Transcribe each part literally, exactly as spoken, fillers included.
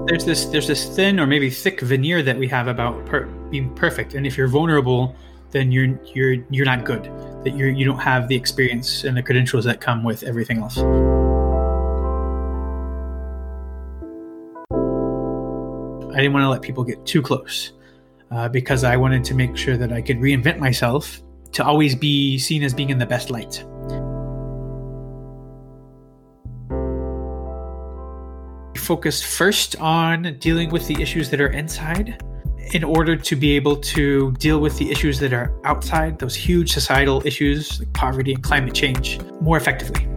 There's this there's this thin or maybe thick veneer that we have about per- being perfect, and if you're vulnerable, then you're you're you're not good. That you you don't have the experience and the credentials that come with everything else. I didn't want to let people get too close uh, because I wanted to make sure that I could reinvent myself to always be seen as being in the best light. Focused first on dealing with the issues that are inside in order to be able to deal with the issues that are outside, those huge societal issues like poverty and climate change, more effectively.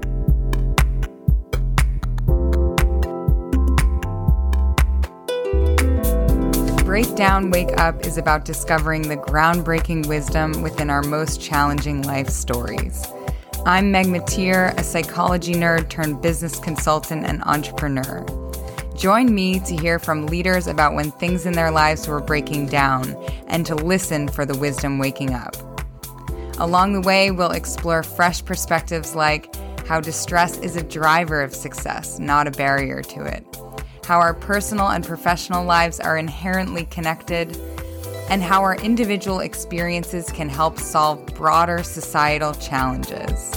Breakdown Wake Up is about discovering the groundbreaking wisdom within our most challenging life stories. I'm Meg Matier, a psychology nerd turned business consultant and entrepreneur. Join me to hear from leaders about when things in their lives were breaking down and to listen for the wisdom waking up. Along the way, we'll explore fresh perspectives like how distress is a driver of success, not a barrier to it, how our personal and professional lives are inherently connected, and how our individual experiences can help solve broader societal challenges.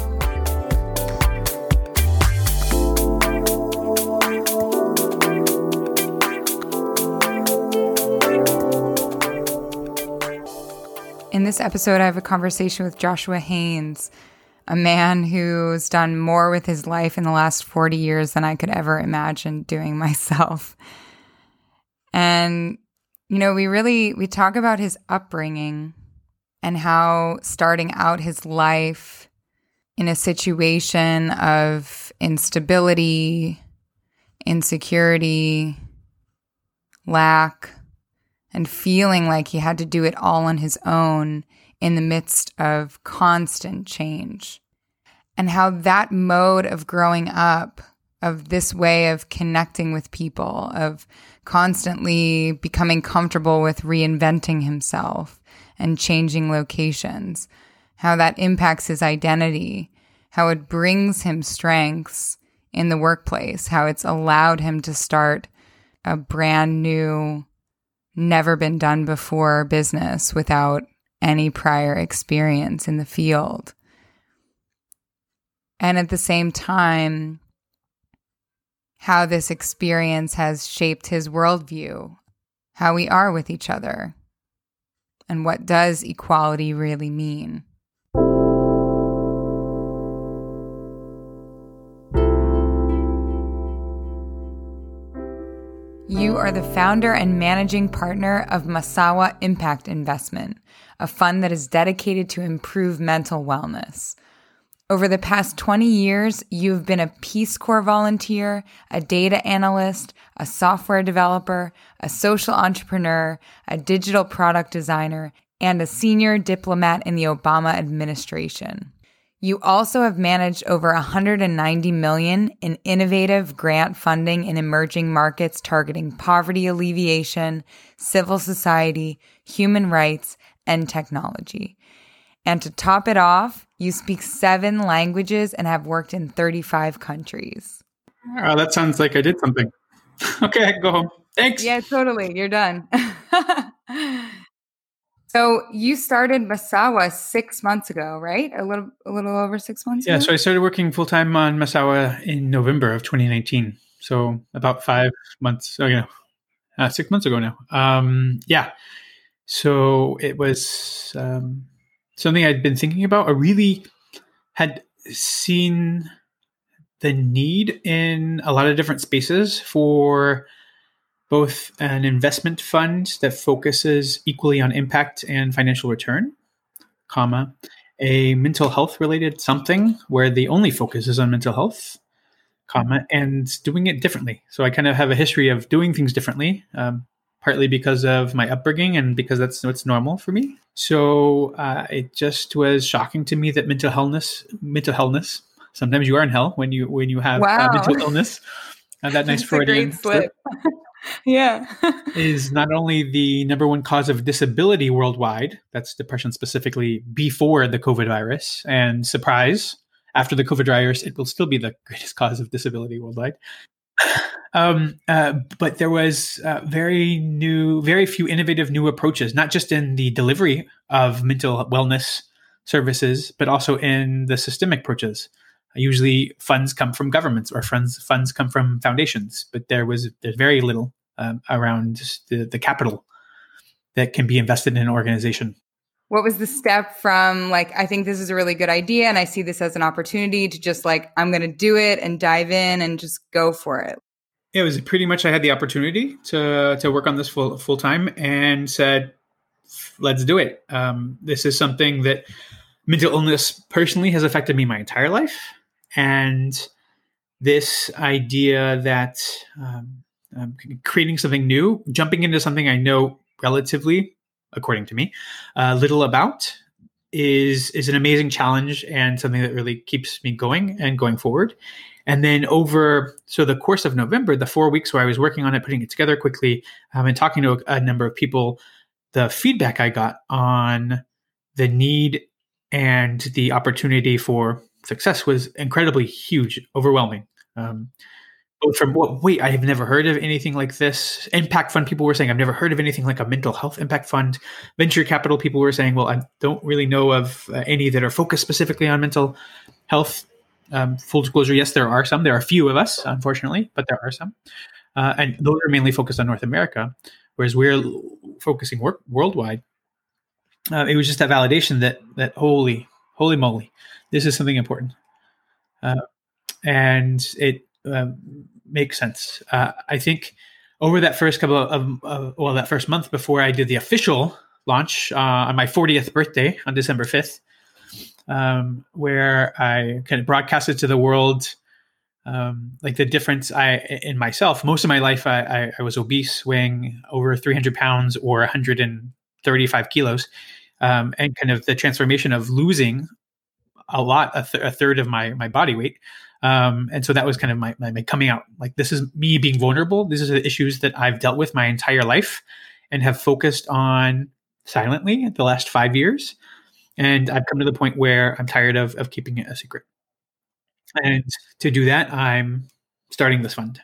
In this episode, I have a conversation with Joshua Haynes, a man who's done more with his life in the last forty years than I could ever imagine doing myself. And, you know, we really, we talk about his upbringing and how starting out his life in a situation of instability, insecurity, lack, and feeling like he had to do it all on his own in the midst of constant change. And how that mode of growing up, of this way of connecting with people, of constantly becoming comfortable with reinventing himself and changing locations, how that impacts his identity, how it brings him strengths in the workplace, how it's allowed him to start a brand new, never been done before business without any prior experience in the field. And at the same time, how this experience has shaped his worldview, how we are with each other, and what does equality really mean. You are the founder and managing partner of Masawa Impact Investment, a fund that is dedicated to improve mental wellness. Over the past twenty years, you've been a Peace Corps volunteer, a data analyst, a software developer, a social entrepreneur, a digital product designer, and a senior diplomat in the Obama administration. You also have managed over one hundred ninety million dollars in innovative grant funding in emerging markets targeting poverty alleviation, civil society, human rights, and technology. And to top it off, you speak seven languages and have worked in thirty-five countries. Oh, that sounds like I did something. Okay, I can go home. Thanks. Yeah, totally. You're done. So you started Masawa six months ago, right? A little, a little over six months Yeah, ago? so I started working full-time on Masawa in November of twenty nineteen. So about five months, oh, you know, uh, six months ago now. Um, yeah. So it was um, something I'd been thinking about. I really had seen the need in a lot of different spaces for both an investment fund that focuses equally on impact and financial return, comma, a mental health related something where the only focus is on mental health, comma, and doing it differently. So I kind of have a history of doing things differently, um, partly because of my upbringing and because that's what's normal for me. So uh, it just was shocking to me that mental healthness, mental healthness, sometimes you are in hell when you when you have Wow. uh, mental illness. And that nice That's Freudian a great slip. Yeah. is not only the number one cause of disability worldwide, that's depression specifically before the COVID virus, and surprise, after the COVID virus, it will still be the greatest cause of disability worldwide. Um, uh, but there was uh, very new, very few innovative new approaches, not just in the delivery of mental wellness services, but also in the systemic approaches. Usually funds come from governments or funds funds come from foundations, but there was there's very little um, around the, the capital that can be invested in an organization. What was the step from like, I think this is a really good idea and I see this as an opportunity to just like, I'm going to do it and dive in and just go for it? It was pretty much I had the opportunity to to work on this full full time and said, let's do it. Um, this is something that mental illness personally has affected me my entire life. And this idea that um, um, creating something new, jumping into something I know relatively, according to me, uh, little about is is an amazing challenge and something that really keeps me going and going forward. And then over so the course of November, the four weeks where I was working on it, putting it together quickly, um, and talking to a, a number of people, the feedback I got on the need and the opportunity for success was incredibly huge, overwhelming. Um, both from, well, wait, I have never heard of anything like this. Impact fund people were saying, I've never heard of anything like a mental health impact fund. Venture capital people were saying, well, I don't really know of uh, any that are focused specifically on mental health. Um, full disclosure, yes, there are some. There are a few of us, unfortunately, but there are some. Uh, and those are mainly focused on North America, whereas we're focusing work worldwide. Uh, it was just that validation that, that holy, holy moly, this is something important. Uh, and it uh, makes sense. Uh, I think over that first couple of, of, of, well, that first month before I did the official launch uh, on my fortieth birthday on December fifth, um, where I kind of broadcasted to the world um, like the difference I in myself. Most of my life, I, I, I was obese, weighing over three hundred pounds or one hundred thirty-five kilos, um, and kind of the transformation of losing a lot, a, th- a third of my my body weight. Um, and so that was kind of my, my, my coming out. Like, this is me being vulnerable. These are the issues that I've dealt with my entire life and have focused on silently the last five years. And I've come to the point where I'm tired of, of keeping it a secret. And to do that, I'm starting this fund.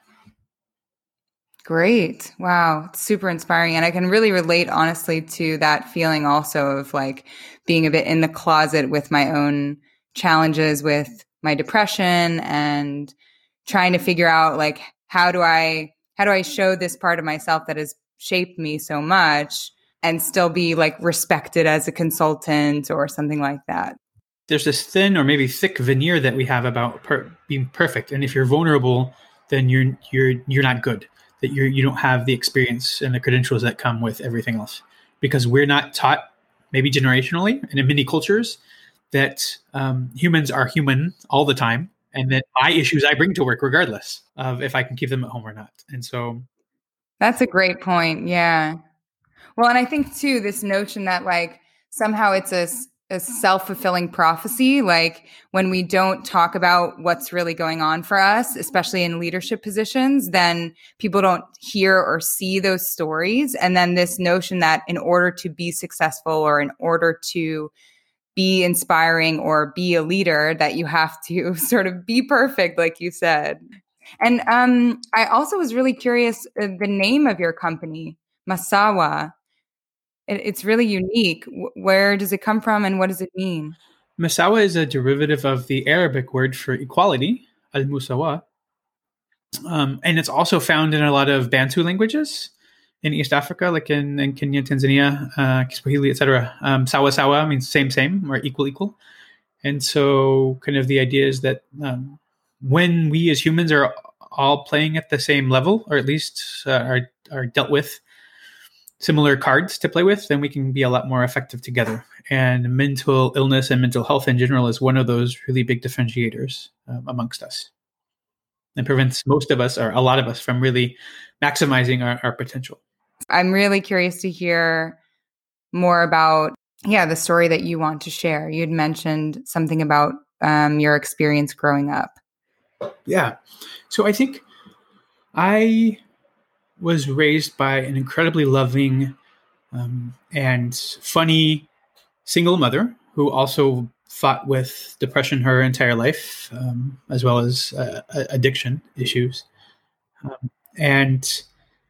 Great. Wow. It's super inspiring. And I can really relate, honestly, to that feeling also of like being a bit in the closet with my own challenges with my depression and trying to figure out like, how do I, how do I show this part of myself that has shaped me so much and still be like respected as a consultant or something like that? There's this thin or maybe thick veneer that we have about per- being perfect. And if you're vulnerable, then you're, you're, you're not good. That you you don't have the experience and the credentials that come with everything else, because we're not taught, maybe generationally and in many cultures, that um, humans are human all the time, and that my issues I bring to work regardless of if I can keep them at home or not. And so, that's a great point. Yeah. Well, and I think too, this notion that like somehow it's a a self-fulfilling prophecy. Like when we don't talk about what's really going on for us, especially in leadership positions, then people don't hear or see those stories. And then this notion that in order to be successful or in order to be inspiring or be a leader, that you have to sort of be perfect, like you said. And um, I also was really curious, uh, the name of your company, Masawa. It's really unique. Where does it come from and what does it mean? Masawa is a derivative of the Arabic word for equality, al-musawa. Um, and it's also found in a lot of Bantu languages in East Africa, like in, in Kenya, Tanzania, uh, Kiswahili, et cetera. Um, sawa sawa means same, same, or equal, equal. And so kind of the idea is that um, when we as humans are all playing at the same level, or at least uh, are, are dealt with similar cards to play with, then we can be a lot more effective together. And mental illness and mental health in general is one of those really big differentiators um, amongst us, and prevents most of us, or a lot of us, from really maximizing our, our potential. I'm really curious to hear more about, yeah, the story that you want to share. You'd mentioned something about um, your experience growing up. Yeah. So I think I was raised by an incredibly loving um, and funny single mother who also fought with depression her entire life, um, as well as uh, addiction issues. Um, and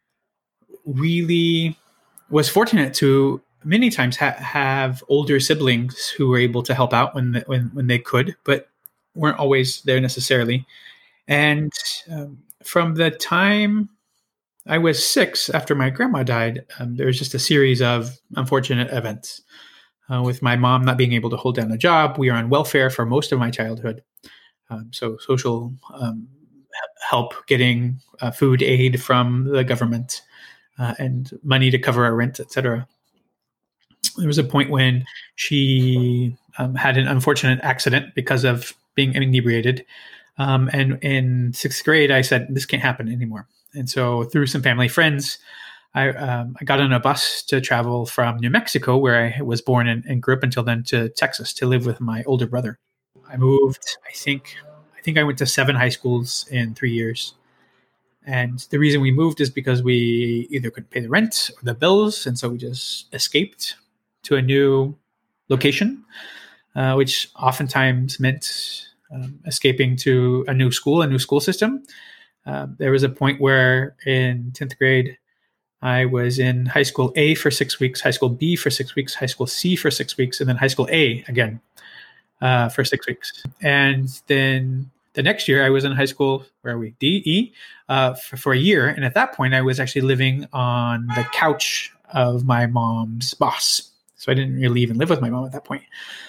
really was fortunate to many times ha- have older siblings who were able to help out when, the, when when they could, but weren't always there necessarily. And um, from the time I was six, after my grandma died, um, there was just a series of unfortunate events. Uh, with my mom not being able to hold down a job, we were on welfare for most of my childhood. Um, so social um, help, getting uh, food aid from the government, uh, and money to cover our rent, et cetera. There was a point when she um, had an unfortunate accident because of being inebriated. Um, and in sixth grade, I said, this can't happen anymore. And so through some family friends, I, um, I got on a bus to travel from New Mexico, where I was born and, and grew up until then, to Texas to live with my older brother. I moved, I think, I think I went to seven high schools in three years. And the reason we moved is because we either couldn't pay the rent or the bills. And so we just escaped to a new location, uh, which oftentimes meant um, escaping to a new school, a new school system. Uh, there was a point where in tenth grade, I was in high school A for six weeks, high school B for six weeks, high school C for six weeks, and then high school A again uh, for six weeks. And then the next year I was in high school, where are we, D, E, uh, for, for a year. And at that point I was actually living on the couch of my mom's boss. So I didn't really even live with my mom at that point.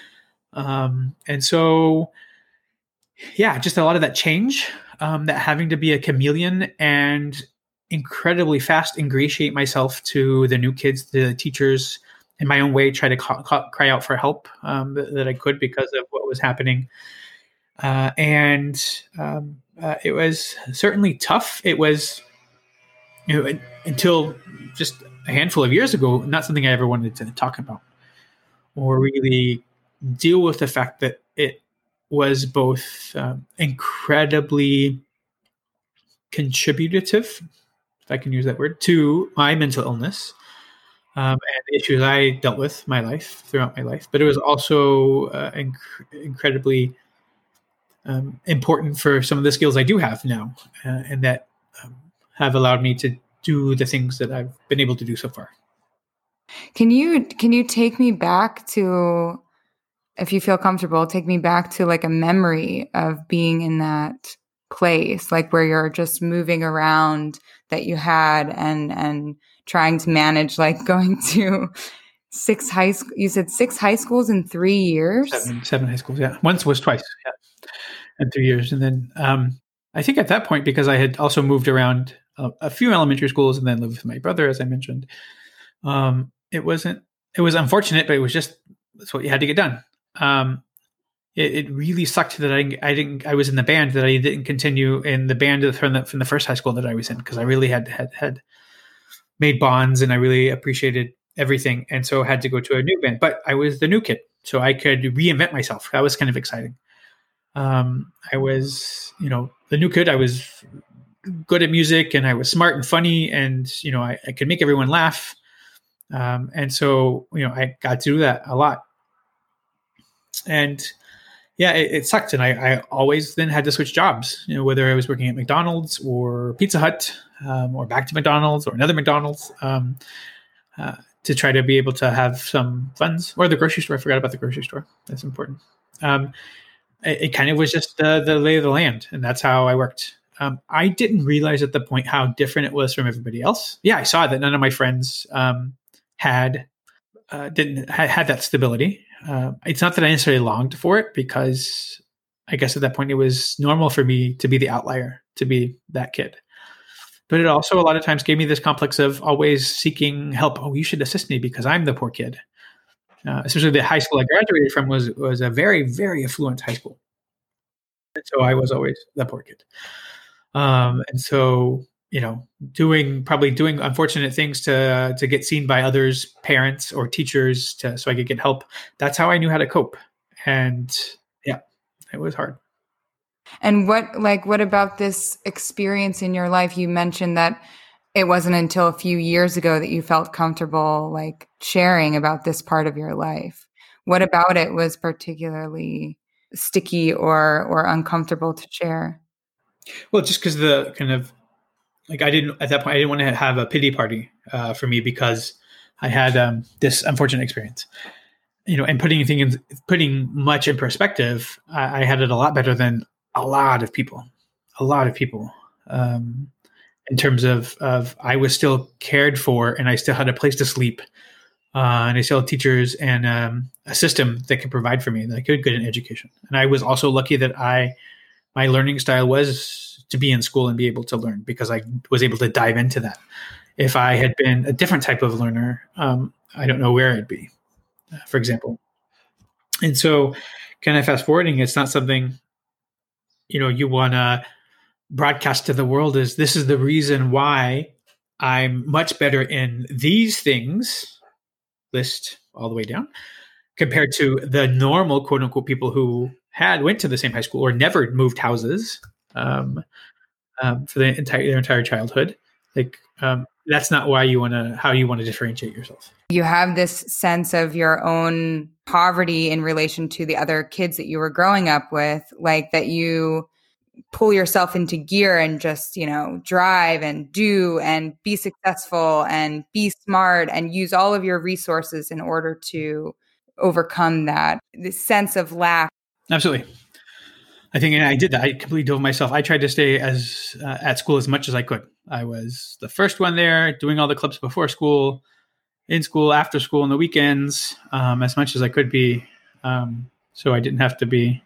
Um, and so, yeah, just a lot of that change, um, that having to be a chameleon and incredibly fast ingratiate myself to the new kids, the teachers, in my own way, try to ca- ca- cry out for help um, that, that I could because of what was happening. Uh, and um, uh, it was certainly tough. It was, you know, until just a handful of years ago, not something I ever wanted to talk about or really deal with the fact that it was both um, incredibly contributive, if I can use that word, to my mental illness um, and the issues I dealt with my life throughout my life. But it was also uh, inc- incredibly um, important for some of the skills I do have now, uh, and that um, have allowed me to do the things that I've been able to do so far. Can you can you take me back to, if you feel comfortable, take me back to like a memory of being in that place, like where you're just moving around, that you had and and trying to manage, like going to six high school. You said six high schools in three years. Seven, seven high schools. Yeah, once was twice. Yeah, in three years, and then um, I think at that point, because I had also moved around a, a few elementary schools and then lived with my brother, as I mentioned. Um, it wasn't. It was unfortunate, but it was just that's what you had to get done. Um, it, it really sucked that I, I didn't. I was in the band that I didn't continue in the band from the, from the first high school that I was in, because I really had had had made bonds and I really appreciated everything, and so I had to go to a new band. But I was the new kid, so I could reinvent myself. That was kind of exciting. Um, I was, you know, the new kid. I was good at music, and I was smart and funny, and you know, I, I could make everyone laugh. Um, and so, you know, I got to do that a lot. And yeah, it, it sucked. And I, I always then had to switch jobs, you know, whether I was working at McDonald's or Pizza Hut, um, or back to McDonald's or another McDonald's, um, uh, to try to be able to have some funds, or the grocery store. I forgot about the grocery store. That's important. Um, it, it kind of was just the, the lay of the land. And that's how I worked. Um, I didn't realize at the point how different it was from everybody else. Yeah, I saw that none of my friends, um, had uh, didn't had, had that stability. Uh, it's not that I necessarily longed for it, because I guess at that point it was normal for me to be the outlier, to be that kid. But it also a lot of times gave me this complex of always seeking help. Oh, you should assist me because I'm the poor kid. Uh, especially the high school I graduated from was was a very, very affluent high school, and so I was always the poor kid. Um, and so, you know, doing probably doing unfortunate things to to get seen by others, parents or teachers, to so I could get help. That's how I knew how to cope. And yeah, it was hard. And what like what about this experience in your life? You mentioned that it wasn't until a few years ago that you felt comfortable like sharing about this part of your life. What about it was particularly sticky or or uncomfortable to share? Well, just because the kind of like I didn't, at that point, I didn't want to have a pity party uh, for me because I had um, this unfortunate experience. You know, and putting things, putting much in perspective, I, I had it a lot better than a lot of people, a lot of people. Um, in terms of, of I was still cared for and I still had a place to sleep. Uh, and I still had teachers and um, a system that could provide for me that I could get an education. And I was also lucky that I, my learning style was to be in school and be able to learn because I was able to dive into that. If I had been a different type of learner, um, I don't know where I'd be, uh, for example. And so kind of fast forwarding, it's not something, you know, you want to broadcast to the world is this is the reason why I'm much better in these things, list all the way down, compared to the normal quote unquote people who had went to the same high school or never moved houses um, um, for the entire their entire childhood. Like um, that's not why you want to how you want to differentiate yourself. You have this sense of your own poverty in relation to the other kids that you were growing up with, like that you pull yourself into gear and just, you know, drive and do and be successful and be smart and use all of your resources in order to overcome that this sense of lack. Absolutely. I think and I did that. I completely dove myself. I tried to stay as uh, at school as much as I could. I was the first one there, doing all the clubs before school, in school, after school, on the weekends, um, as much as I could be. Um, so I didn't have to be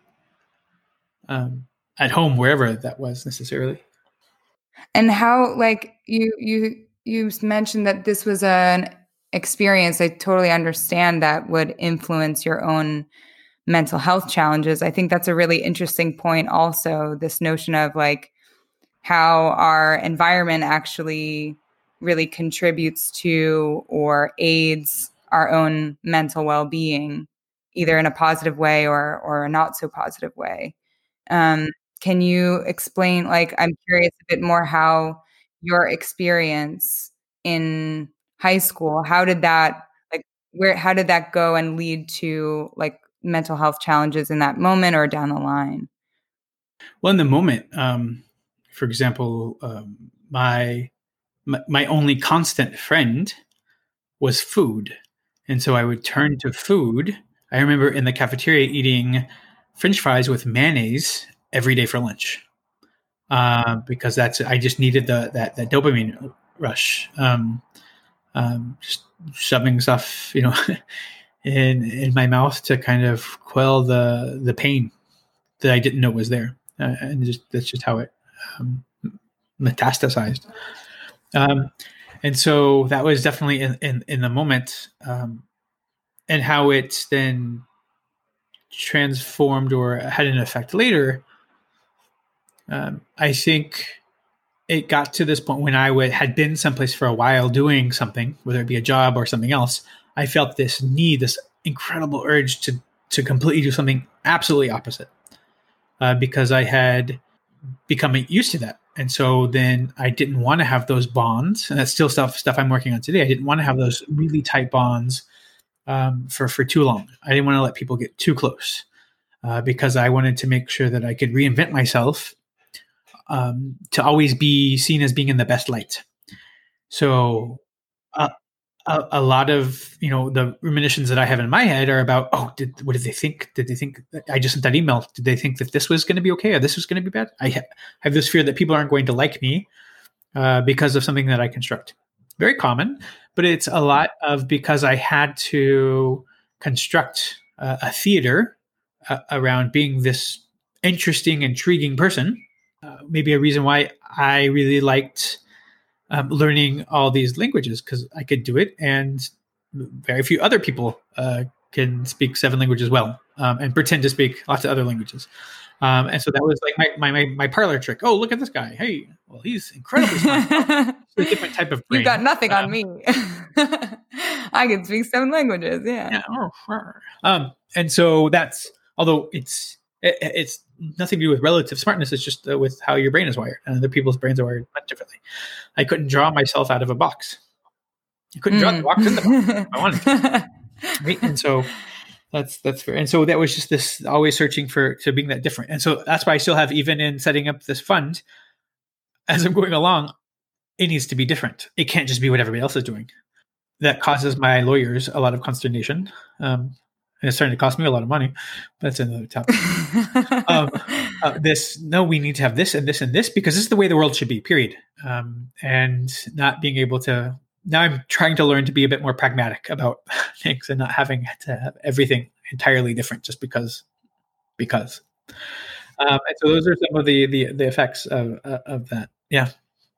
um, at home, wherever that was necessarily. And how, like you, you, you mentioned that this was an experience. I totally understand that would influence your own mental health challenges. I think that's a really interesting point. Also, this notion of like how our environment actually really contributes to or aids our own mental well-being, either in a positive way or or a not so positive way. Um, Can you explain, like, I'm curious a bit more how your experience in high school, how did that, like, where, how did that go and lead to like mental health challenges in that moment or down the line? Well, in the moment, um, for example, um, my, my my only constant friend was food. And so I would turn to food. I remember in the cafeteria eating French fries with mayonnaise every day for lunch, uh, because that's I just needed the that that dopamine rush. Um, um, just shoving stuff, you know, in in my mouth to kind of quell the the pain that I didn't know was there, uh, and just that's just how it um, metastasized. Um, and so that was definitely in in, in the moment, um, and how it then transformed or had an effect later. Um, I think it got to this point when I would, had been someplace for a while doing something, whether it be a job or something else. I felt this need, this incredible urge to to completely do something absolutely opposite, uh, because I had become used to that. And so then I didn't want to have those bonds, and that's still stuff stuff I'm working on today. I didn't want to have those really tight bonds um, for for too long. I didn't want to let people get too close, uh, because I wanted to make sure that I could reinvent myself, um, to always be seen as being in the best light. So uh, a, a lot of, you know, the ruminations that I have in my head are about, oh, did, what did they think? Did they think that I just sent that email? Did they think that this was going to be okay or this was going to be bad? I ha- have this fear that people aren't going to like me uh, because of something that I construct. Very common, but it's a lot of because I had to construct uh, a theater uh, around being this interesting, intriguing person. Uh, maybe a reason why I really liked um, learning all these languages, because I could do it, and very few other people uh, can speak seven languages well, um, and pretend to speak lots of other languages. Um, and so that was like my, my my my parlor trick. Oh, look at this guy! Hey, well, he's incredibly smart. It's a different type of brain. You got nothing um, on me. I can speak seven languages. Yeah. yeah. Um, and so that's, although it's it, it's nothing to do with relative smartness. It's just uh, with how your brain is wired, and other people's brains are wired much differently. I couldn't draw myself out of a box. I couldn't mm. draw the box in the box if I wanted to. Right? And so that's that's fair. And so that was just this always searching for to being that different. And so that's why I still have, even in setting up this fund, as I'm going along, it needs to be different. It can't just be what everybody else is doing. That causes my lawyers a lot of consternation. Um, and it's starting to cost me a lot of money. But that's another topic. um, uh, this, no, we need to have this and this and this because this is the way the world should be, period. Um, and not being able to, now I'm trying to learn to be a bit more pragmatic about things and not having to have everything entirely different just because, because. Um, and so those are some of the, the, the effects of, uh, of that. Yeah.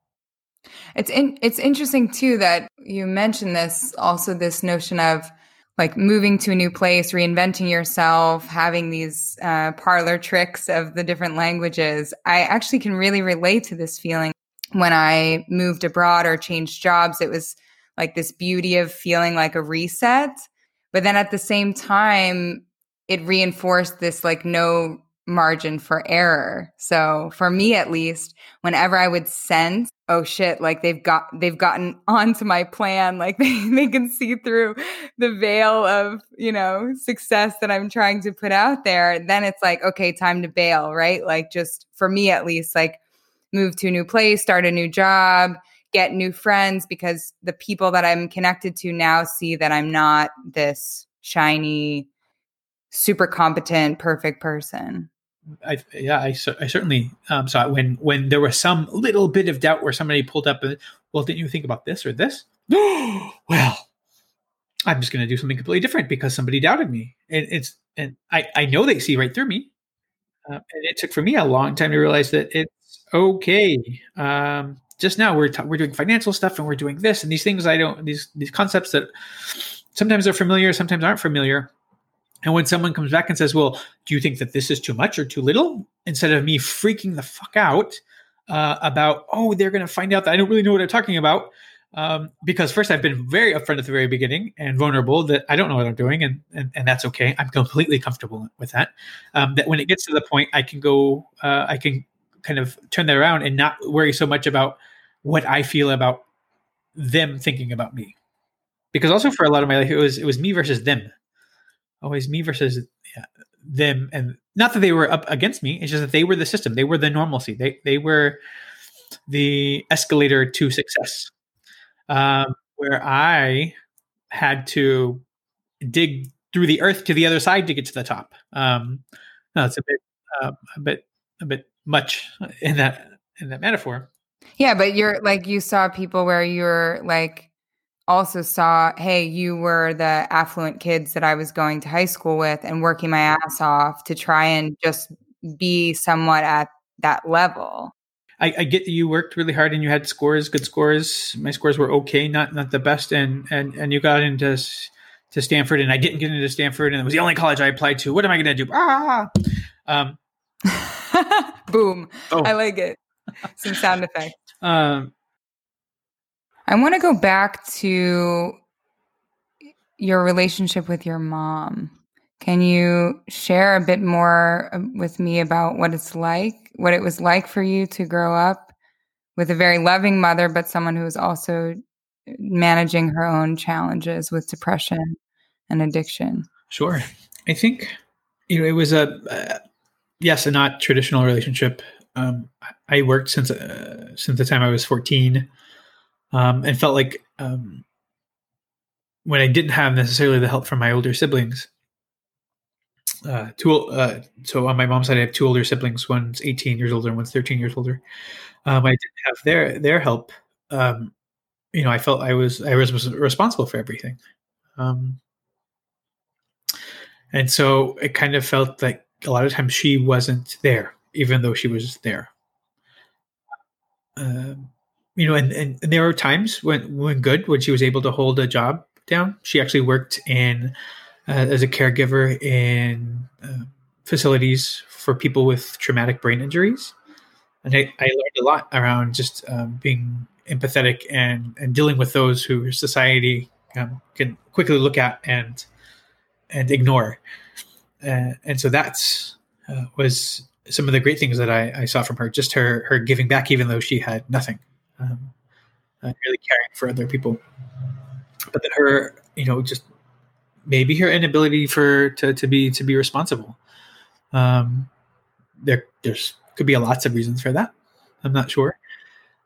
It's in, it's interesting too that you mentioned this, also this notion of like moving to a new place, reinventing yourself, having these uh, parlor tricks of the different languages. I actually can really relate to this feeling. When I moved abroad or changed jobs, it was like this beauty of feeling like a reset. But then at the same time, it reinforced this like no margin for error. So for me, at least, whenever I would sense, oh shit, like they've got, they've gotten onto my plan, like they, they can see through the veil of, you know, success that I'm trying to put out there, then it's like, okay, time to bail, right? Like just for me, at least, like move to a new place, start a new job, get new friends, because the people that I'm connected to now see that I'm not this shiny, super competent, perfect person. I, yeah, I, I certainly um, saw it when when there was some little bit of doubt where somebody pulled up, and, well, didn't you think about this or this? Well, I'm just going to do something completely different because somebody doubted me. And it's and I, I know they see right through me. Uh, and it took for me a long time to realize that it's okay. Um, just now we're ta- we're doing financial stuff and we're doing this and these things I don't these these concepts that sometimes are familiar, sometimes aren't familiar. And when someone comes back and says, well, do you think that this is too much or too little? Instead of me freaking the fuck out uh, about, oh, they're going to find out that I don't really know what I'm talking about. Um, because first I've been very upfront at the very beginning and vulnerable that I don't know what I'm doing. And, and, and that's okay. I'm completely comfortable with that. Um, that when it gets to the point, I can go, uh, I can kind of turn that around and not worry so much about what I feel about them thinking about me. Because also for a lot of my life, it was, it was me versus them. Always me versus yeah, them, and not that they were up against me. It's just that they were the system. They were the normalcy. They they were the escalator to success, um, where I had to dig through the earth to the other side to get to the top. Um, no, it's a bit, uh, a bit, a bit much in that in that metaphor. Yeah, but you're like you saw people where you're like. Also saw, hey, you were the affluent kids that I was going to high school with and working my ass off to try and just be somewhat at that level. I, I get that you worked really hard and you had scores, good scores. My scores were okay, not not the best, and and and you got into to Stanford, and I didn't get into Stanford, and it was the only college I applied to. What am I going to do? Ah, um, boom! Oh. I like it. Some sound effects. Um. I want to go back to your relationship with your mom. Can you share a bit more with me about what it's like, what it was like for you to grow up with a very loving mother, but someone who is also managing her own challenges with depression and addiction? Sure. I think, you know, it was a, uh, yes, a not traditional relationship. Um, I worked since, uh, since the time I was fourteen. Um, and felt like um, when I didn't have necessarily the help from my older siblings, uh, two, uh, so on my mom's side, I have two older siblings. One's eighteen years older and one's thirteen years older. Um, I didn't have their their help. Um, you know, I felt I was I was responsible for everything, um, and so it kind of felt like a lot of times she wasn't there, even though she was there. Um, You know, and, and, and there were times when, when good, when she was able to hold a job down. She actually worked in uh, as a caregiver in uh, facilities for people with traumatic brain injuries. And I, I learned a lot around just um, being empathetic and, and dealing with those who society um, can quickly look at and and ignore. Uh, and so that's uh, was some of the great things that I, I saw from her, just her, her giving back, even though she had nothing. Um, uh, really caring for other people, but that her, you know, just maybe her inability for to, to be to be responsible. Um, there, there's could be lots of reasons for that. I'm not sure,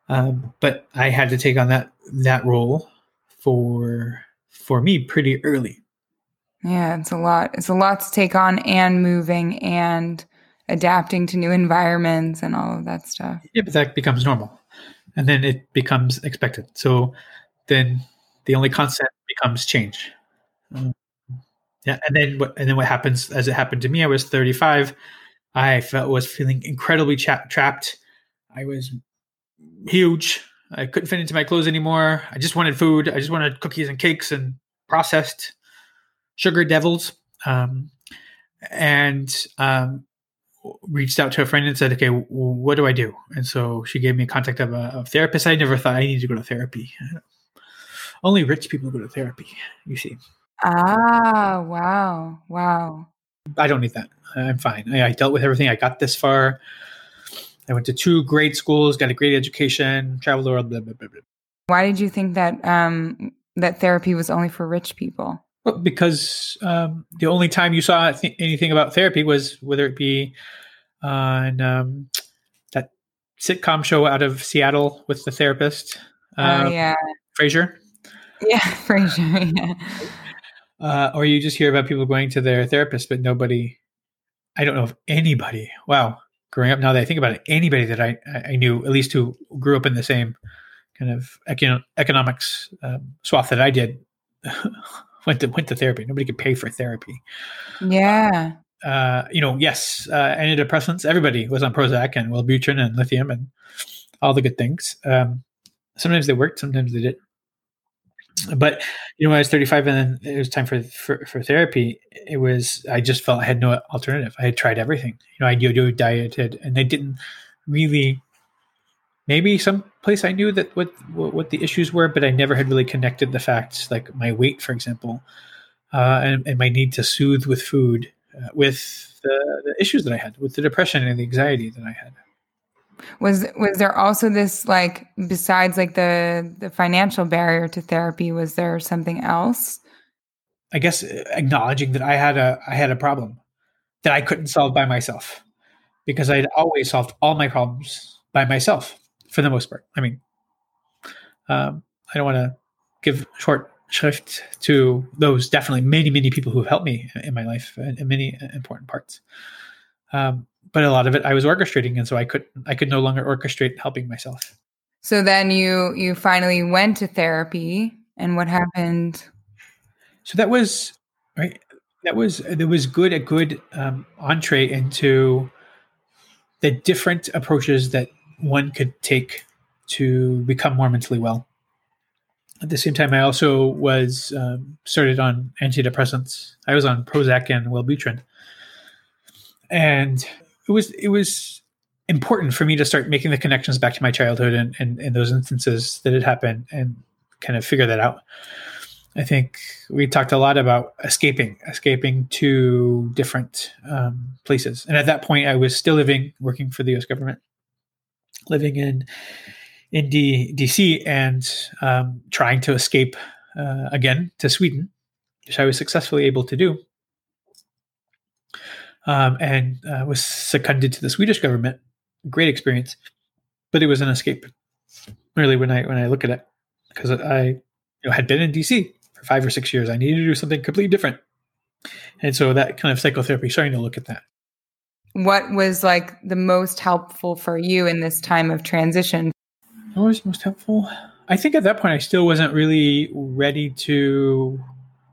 Um, but I had to take on that that role for for me pretty early. Yeah, it's a lot. It's a lot to take on, and moving and adapting to new environments and all of that stuff. Yeah, but that becomes normal, and then it becomes expected. So then the only constant becomes change. Um, yeah, and then what? And then what happens? As it happened to me, I was thirty-five. I felt was feeling incredibly cha- trapped. I was huge. I couldn't fit into my clothes anymore. I just wanted food. I just wanted cookies and cakes and processed sugar devils. Um, and um, reached out to a friend and said, "Okay, w- what do I do?" And so she gave me a contact of a, a therapist. I never thought I needed to go to therapy. Only rich people go to therapy, you see. Ah, wow. Wow. I don't need that. I'm fine. I, I dealt with everything. I got this far. I went to two great schools, got a great education, traveled the world, blah, blah, blah, blah. Why did you think that um, that therapy was only for rich people? Well, because um, the only time you saw th- anything about therapy was whether it be on um, that sitcom show out of Seattle with the therapist, Oh, uh, yeah. Frasier, Yeah, Frasier. Yeah. uh, or you just hear about people going to their therapist, but nobody. I don't know if anybody. Wow, growing up, now that I think about it, anybody that I I knew, at least who grew up in the same kind of econ- economics um, swath that I did, went to went to therapy. Nobody could pay for therapy. Yeah. Uh, you know, yes, uh, antidepressants. Everybody was on Prozac and Wellbutrin and lithium and all the good things. Um, sometimes they worked, sometimes they didn't. But you know, when I was thirty-five and then it was time for, for for therapy, it was I just felt I had no alternative. I had tried everything. You know, I yo-yo dieted, and they didn't really. Maybe some place I knew that what what the issues were, but I never had really connected the facts, like my weight, for example, uh, and, and my need to soothe with food, uh, with the, the issues that I had, with the depression and the anxiety that I had. Was was there also this, like, besides like the the financial barrier to therapy, was there something else? I guess uh, acknowledging that I had a I had a problem that I couldn't solve by myself, because I'd always solved all my problems by myself for the most part. I mean, um, I don't want to give short shrift to those definitely many, many people who have helped me in my life in, in many important parts. Um, but a lot of it I was orchestrating, and so I could I could no longer orchestrate helping myself. So then you you finally went to therapy, and what happened? So that was right. That was there was good a good um, entree into the different approaches that one could take to become more mentally well. At the same time, I also was um, started on antidepressants. I was on Prozac and Wellbutrin, and it was it was important for me to start making the connections back to my childhood and, and, and those instances that had happened, and kind of figure that out. I think we talked a lot about escaping, escaping to different um, places. And at that point, I was still living, working for the U S government, living in in D, DC, and um, trying to escape uh, again to Sweden, which I was successfully able to do, um, and uh, was seconded to the Swedish government. Great experience, but it was an escape. Really, when I when I look at it, because I you know, had been in D C for five or six years, I needed to do something completely different, and so that kind of psychotherapy, starting to look at that. What was like the most helpful for you in this time of transition? What was most helpful? I think at that point I still wasn't really ready to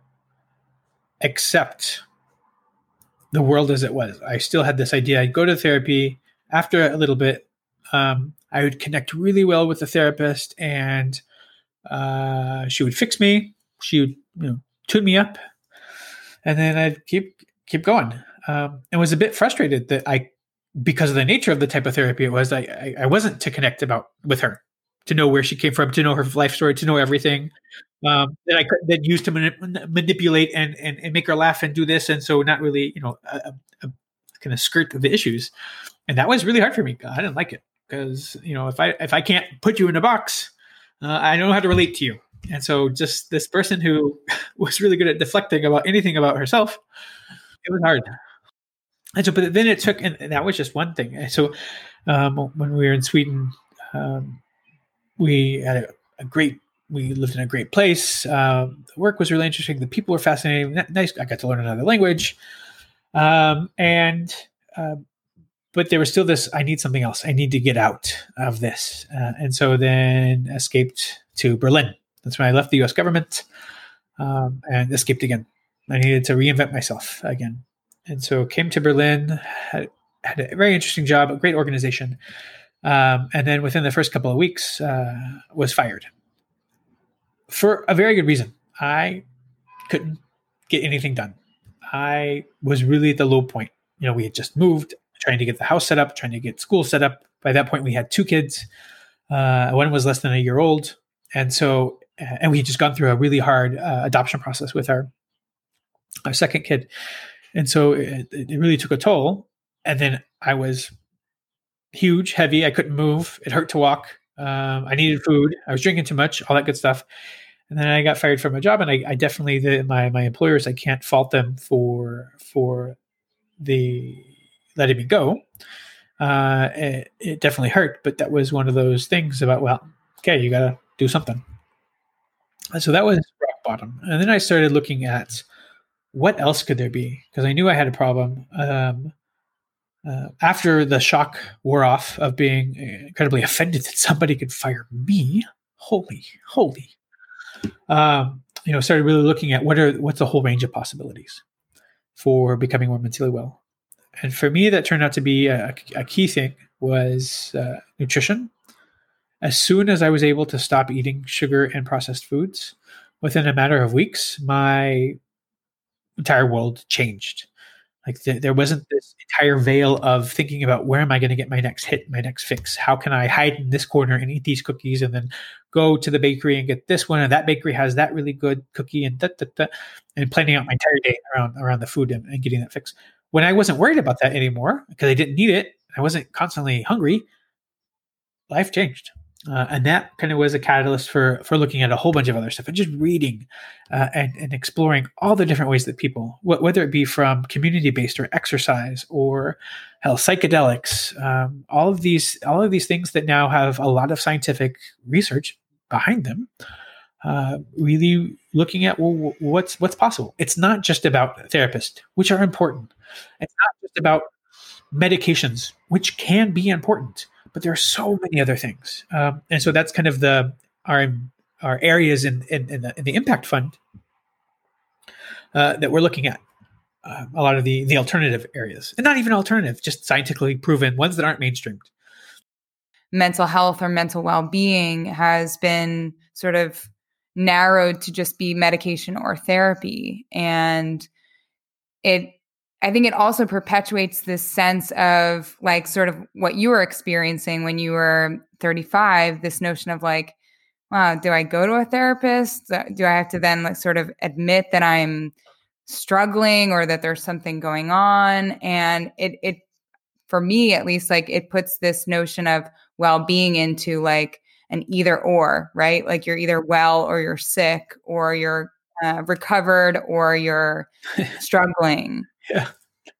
accept the world as it was. I still had this idea. I'd go to therapy. After a little bit, um, I would connect really well with the therapist, and uh, she would fix me. She would, you know, tune me up, and then I'd keep keep going. Um, and was a bit frustrated that I, because of the nature of the type of therapy it was, I I, I wasn't to connect about with her, to know where she came from, to know her life story, to know everything um, that I could then use to manip- manipulate and, and and make her laugh and do this, and so not really, you know, a, a, a kind of skirt the issues, and that was really hard for me. I didn't like it, because you know, if I if I can't put you in a box, uh, I don't know how to relate to you, and so just this person who was really good at deflecting about anything about herself, it was hard. And so, but then it took, and that was just one thing. And so, um, when we were in Sweden. Um, we had a, a great, we lived in a great place. Uh, the work was really interesting. The people were fascinating. Nice. I got to learn another language. Um, and, uh, but there was still this, I need something else. I need to get out of this. Uh, and so then escaped to Berlin. That's when I left the U S government, um, and escaped again. I needed to reinvent myself again. And so came to Berlin, had, had a very interesting job, a great organization. Um, and then within the first couple of weeks, uh, was fired for a very good reason. I couldn't get anything done. I was really at the low point. You know, we had just moved, trying to get the house set up, trying to get school set up. By that point, we had two kids. Uh, one was less than a year old. And so, and we had just gone through a really hard uh, adoption process with our, our second kid. And so it, it really took a toll. And then I was huge, heavy. I couldn't move. It hurt to walk. Um, I needed food. I was drinking too much, all that good stuff. And then I got fired from my job. And I, I definitely, the, my my employers, I can't fault them for for the letting me go. Uh, it, it definitely hurt, but that was one of those things about, well, okay, you got to do something. And so that was rock bottom. And then I started looking at what else could there be? Because I knew I had a problem. Um, uh, after the shock wore off of being incredibly offended that somebody could fire me, holy, holy, um, you know, started really looking at what are what's the whole range of possibilities for becoming more mentally well. And for me, that turned out to be a, a key thing was uh, nutrition. As soon as I was able to stop eating sugar and processed foods, within a matter of weeks, my entire world changed. Like th- there wasn't this entire veil of thinking about where am I going to get my next hit, my next fix? How can I hide in this corner and eat these cookies and then go to the bakery and get this one, and that bakery has that really good cookie, and da, da, da, and planning out my entire day around around the food and, and getting that fix. When I wasn't worried about that anymore because I didn't need it, I wasn't constantly hungry, life changed. Uh, and that kind of was a catalyst for for looking at a whole bunch of other stuff and just reading uh, and, and exploring all the different ways that people, wh- whether it be from community-based or exercise or hell, psychedelics, um, all of these all of these things that now have a lot of scientific research behind them, uh, really looking at well, what's what's possible. It's not just about therapists, which are important. It's not just about medications, which can be important. But there are so many other things, um, and so that's kind of the our our areas in in, in, the, in the Impact Fund uh, that we're looking at. Uh, a lot of the the alternative areas, and not even alternative, just scientifically proven ones that aren't mainstreamed. Mental health or mental well-being has been sort of narrowed to just be medication or therapy, and it. I think it also perpetuates this sense of like sort of what you were experiencing when you were thirty-five, this notion of like, wow, do I go to a therapist? Do I have to then like sort of admit that I'm struggling or that there's something going on? And it, it, for me at least, like it puts this notion of well-being into like an either or, right? Like you're either well or you're sick or you're uh, recovered or you're struggling. Yeah.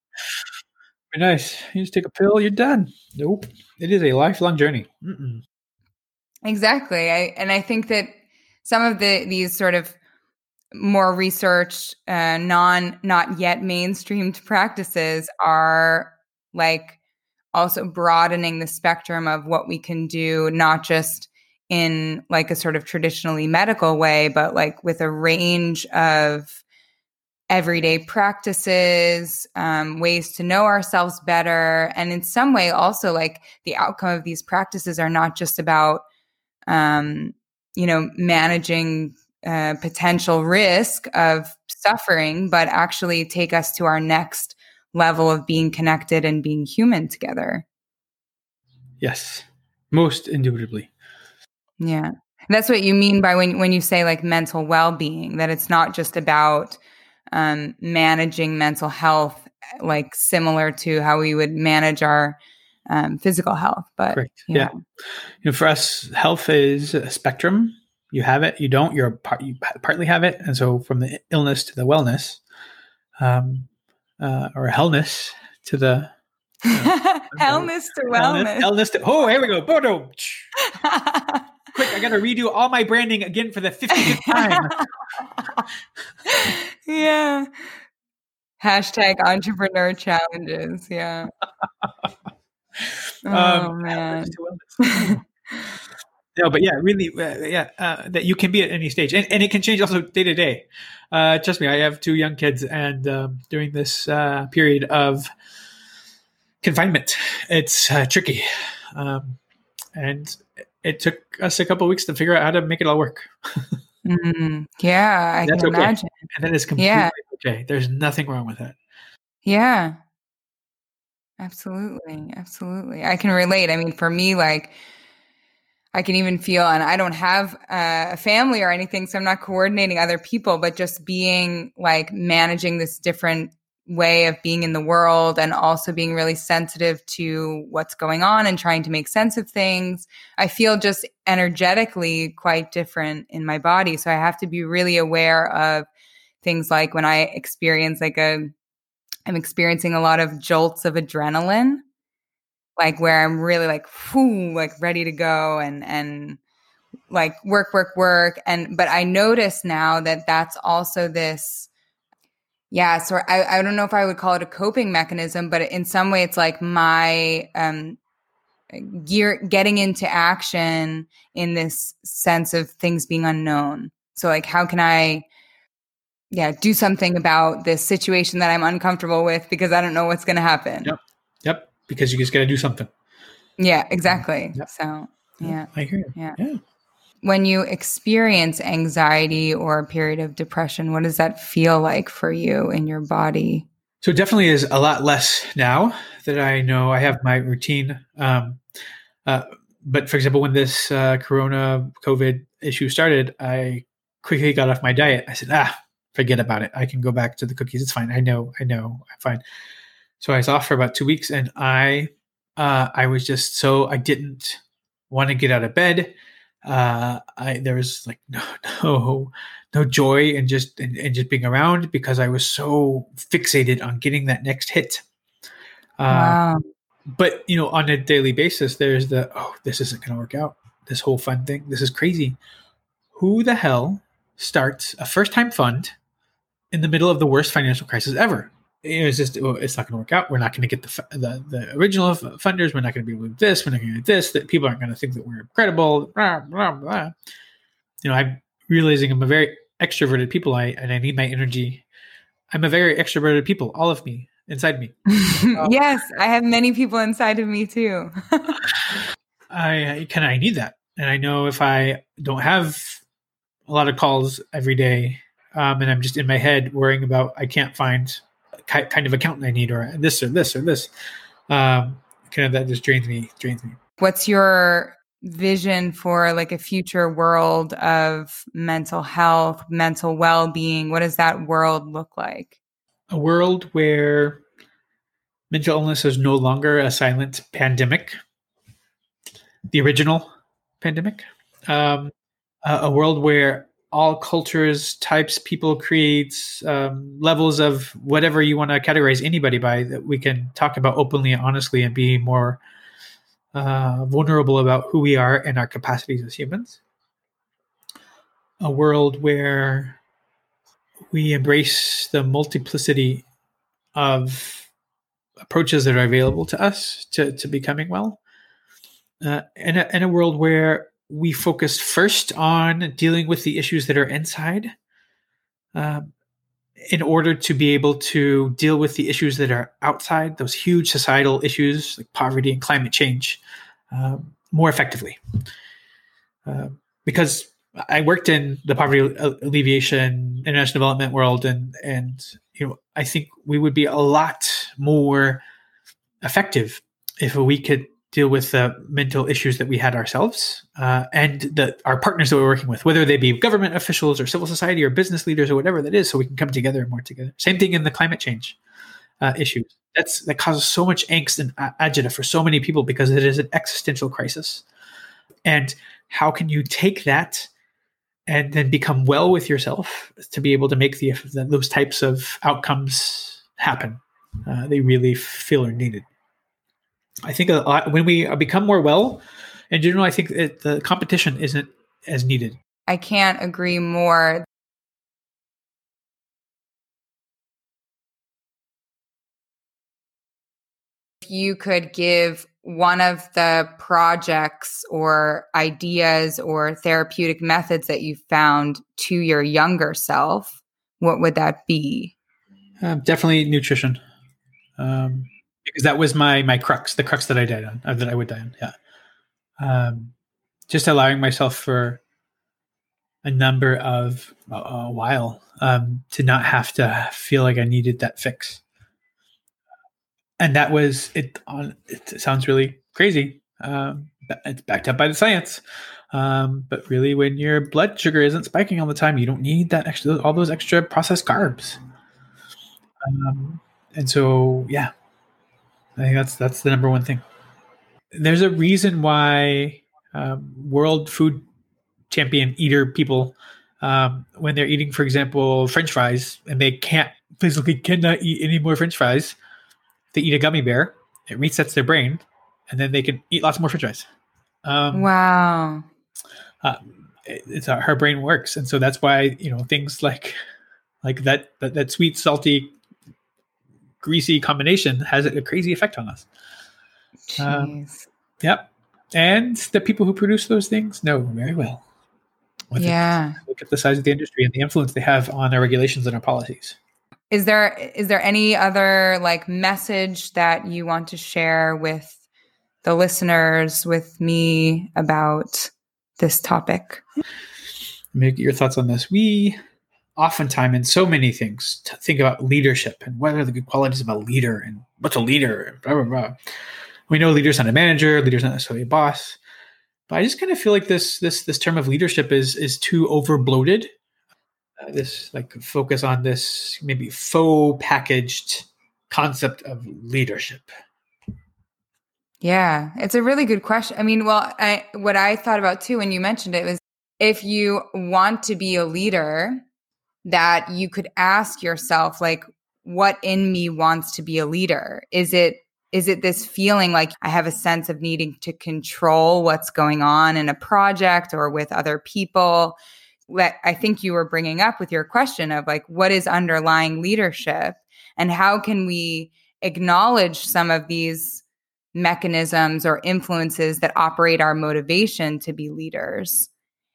Very nice. You just take a pill, you're done. Nope. It is a lifelong journey. Mm-mm. Exactly. I, and I think that some of the these sort of more researched, uh, non, not yet mainstreamed practices are like also broadening the spectrum of what we can do, not just in like a sort of traditionally medical way, but like with a range of everyday practices, um, ways to know ourselves better. And in some way also like the outcome of these practices are not just about, um, you know, managing uh, potential risk of suffering, but actually take us to our next level of being connected and being human together. Yes, most indubitably. Yeah. That's what you mean by when, when you say like mental well-being, that it's not just about Um, managing mental health, like similar to how we would manage our um, physical health. But correct. Yeah. yeah, you know, for us, health is a spectrum. You have it, you don't. You're part, you partly have it, and so from the illness to the wellness, um, uh, or hellness to the uh, hellness to wellness. Hellness, hellness to oh, here we go. Boom. quick, I got to redo all my branding again for the fiftieth time. Yeah. Hashtag entrepreneur challenges. Yeah. Oh, um, man. No, but yeah, really, uh, yeah, uh, that you can be at any stage, and, and it can change also day to day. Uh, trust me, I have two young kids, and um, during this uh, period of confinement, it's uh, tricky, um, and it took us a couple of weeks to figure out how to make it all work. mm, yeah, I That's can okay. imagine. And that is completely yeah. okay. There's nothing wrong with that. Yeah. Absolutely. Absolutely. I can relate. I mean, for me, like, I can even feel, and I don't have uh, a family or anything, so I'm not coordinating other people, but just being like managing this different way of being in the world and also being really sensitive to what's going on and trying to make sense of things. I feel just energetically quite different in my body. So I have to be really aware of things like when I experience like a, I'm experiencing a lot of jolts of adrenaline. Like where I'm really like, whoo, like ready to go and, and like work, work, work. And, but I notice now that that's also this, yeah. So I, I don't know if I would call it a coping mechanism, but in some way it's like my, um, gear getting into action in this sense of things being unknown. So like, how can I, yeah, do something about this situation that I'm uncomfortable with because I don't know what's going to happen. Yep. Yep. Because you just got to do something. Yeah, exactly. Yep. So, yeah. I hear you. Yeah. yeah. When you experience anxiety or a period of depression, what does that feel like for you in your body? So it definitely is a lot less now that I know I have my routine. Um, uh, but for example, when this uh, Corona COVID issue started, I quickly got off my diet. I said, ah, forget about it. I can go back to the cookies. It's fine. I know, I know, I'm fine. So I was off for about two weeks and I, uh, I was just so, I didn't want to get out of bed. Uh, I, there was like no, no, no joy in just, in, in just being around because I was so fixated on getting that next hit. Uh, Wow. But, you know, on a daily basis, there's the, oh, this isn't going to work out. This whole fund thing, this is crazy. Who the hell starts a first-time fund in the middle of the worst financial crisis ever? It's just, well, it's not going to work out. We're not going to get the, the the original funders. We're not going to be able to do this. We're not going to do this. That people aren't going to think that we're credible. Blah, blah, blah. You know, I'm realizing I'm a very extroverted people. I and I need my energy. I'm a very extroverted people. All of me inside me. Um, yes, I have many people inside of me too. I kind of I need that, and I know if I don't have a lot of calls every day, um, and I'm just in my head worrying about I can't find kind of accountant I need, or this or this or this. Um, kind of that just drains me, drains me. What's your vision for like a future world of mental health, mental well-being? What does that world look like? A world where mental illness is no longer a silent pandemic, the original pandemic. Um, a, a world where all cultures, types, people, creeds, um, levels of whatever you want to categorize anybody by, that we can talk about openly and honestly and be more uh, vulnerable about who we are and our capacities as humans. A world where we embrace the multiplicity of approaches that are available to us to, to becoming well. Uh, and, a, and a world where we focus first on dealing with the issues that are inside um, in order to be able to deal with the issues that are outside, those huge societal issues like poverty and climate change, um, more effectively. Uh, because I worked in the poverty alleviation, international development world, and and you know I think we would be a lot more effective if we could deal with the mental issues that we had ourselves uh, and the, our partners that we're working with, whether they be government officials or civil society or business leaders or whatever that is, so we can come together and work together. Same thing in the climate change uh, issues. That's that causes so much angst and agita for so many people because it is an existential crisis. And how can you take that and then become well with yourself to be able to make the, the those types of outcomes happen? Uh, they really feel are needed. I think a lot, when we become more well in general, I think it, the competition isn't as needed. I can't agree more. If you could give one of the projects or ideas or therapeutic methods that you found to your younger self, what would that be? Um, definitely nutrition, um, because that was my my crux, the crux that I died on, uh, that I would die on. Yeah, um, just allowing myself for a number of a, a while um, to not have to feel like I needed that fix. And that was it. On it sounds really crazy. Um, it's backed up by the science, um, but really, when your blood sugar isn't spiking all the time, you don't need that extra, all those extra processed carbs. Um, and so, yeah, I think that's that's the number one thing. There's a reason why um, world food champion eater people, um, when they're eating, for example, French fries, and they can't physically cannot eat any more French fries, they eat a gummy bear. It resets their brain, and then they can eat lots more French fries. Um, wow. Uh, it, it's how her brain works, and so that's why you know things like like that that, that sweet, salty, greasy combination has a crazy effect on us. Jeez. Um, yep, and the people who produce those things know very well. Yeah. Look at the size of the industry and the influence they have on our regulations and our policies. Is there is there any other like message that you want to share with the listeners, with me, about this topic? Make your thoughts on this. We oftentimes in so many things think about leadership and what are the good qualities of a leader and what's a leader and blah, blah, blah. We know leader's not a manager, leader's not necessarily a boss. But I just kind of feel like this this this term of leadership is is too overbloated. Uh, this like focus on this maybe faux packaged concept of leadership. Yeah, it's a really good question. I mean, well, I, what I thought about too when you mentioned it was if you want to be a leader, that you could ask yourself, like, what in me wants to be a leader? Is it is it this feeling like I have a sense of needing to control what's going on in a project or with other people? That I think you were bringing up with your question of like, what is underlying leadership and how can we acknowledge some of these mechanisms or influences that operate our motivation to be leaders?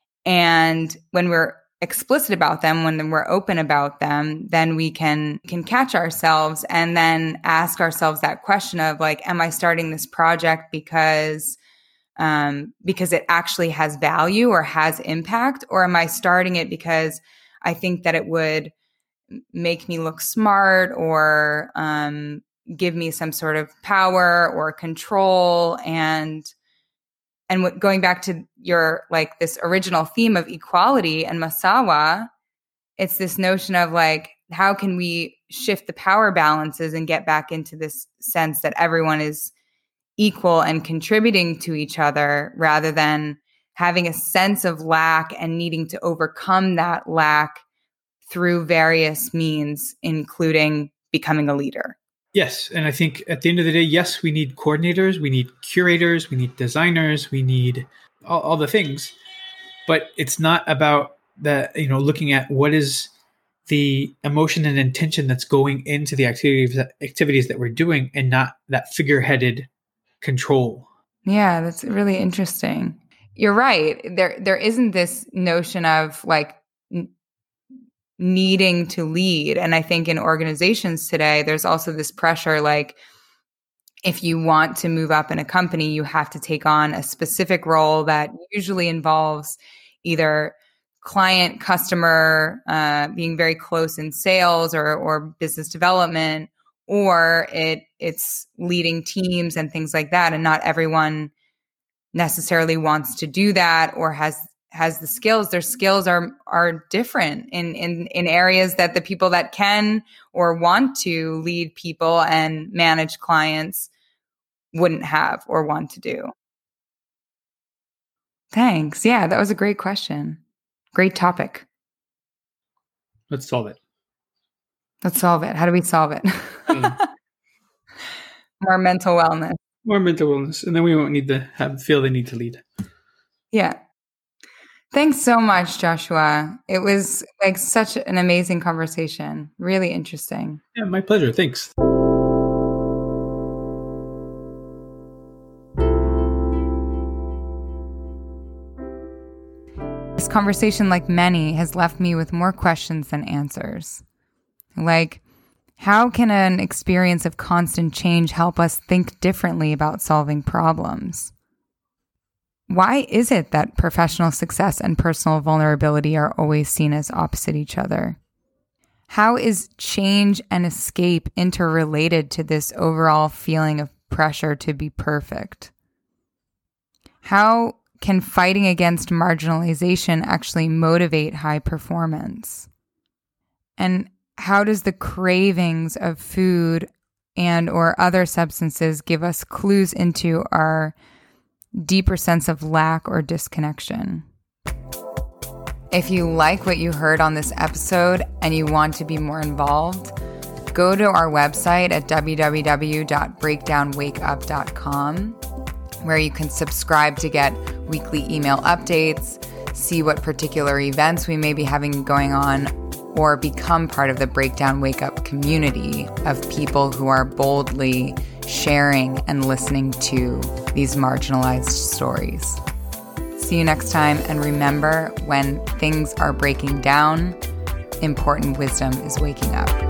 And when we're explicit about them, when we're open about them, then we can can catch ourselves and then ask ourselves that question of like, am I starting this project because um, because it actually has value or has impact? Or am I starting it because I think that it would make me look smart or um, give me some sort of power or control? And and w- going back to your like this original theme of equality and Masawa, it's this notion of like, how can we shift the power balances and get back into this sense that everyone is equal and contributing to each other rather than having a sense of lack and needing to overcome that lack through various means, including becoming a leader. Yes. And I think at the end of the day, yes, we need coordinators, we need curators, we need designers, we need all, all the things. But it's not about the, you know, looking at what is the emotion and intention that's going into the activities, activities that we're doing and not that figureheaded control. Yeah, that's really interesting. You're right. There, there isn't this notion of like n- needing to lead. And I think in organizations today, there's also this pressure, like if you want to move up in a company, you have to take on a specific role that usually involves either client, customer, uh, being very close in sales or, or business development, or it it's leading teams and things like that. And not everyone necessarily wants to do that or has has the skills. Their skills are are different in in in areas that the people that can or want to lead people and manage clients wouldn't have or want to do. Thanks. Yeah, that was a great question. Great topic. Let's solve it. Let's solve it. How do we solve it? Mm. More mental wellness. More mental wellness, and then we won't need to have feel the need to lead. Yeah. Thanks so much, Joshua. It was like such an amazing conversation. Really interesting. Yeah, my pleasure. Thanks. This conversation, like many, has left me with more questions than answers. Like, how can an experience of constant change help us think differently about solving problems? Why is it that professional success and personal vulnerability are always seen as opposite each other? How is change and escape interrelated to this overall feeling of pressure to be perfect? How can fighting against marginalization actually motivate high performance? And how does the cravings of food and or other substances give us clues into our deeper sense of lack or disconnection? If you like what you heard on this episode and you want to be more involved, go to our website at w w w dot breakdown wake up dot com, where you can subscribe to get weekly email updates, see what particular events we may be having going on, or become part of the Breakdown Wake Up community of people who are boldly sharing and listening to these marginalized stories. See you next time, and remember, when things are breaking down, important wisdom is waking up.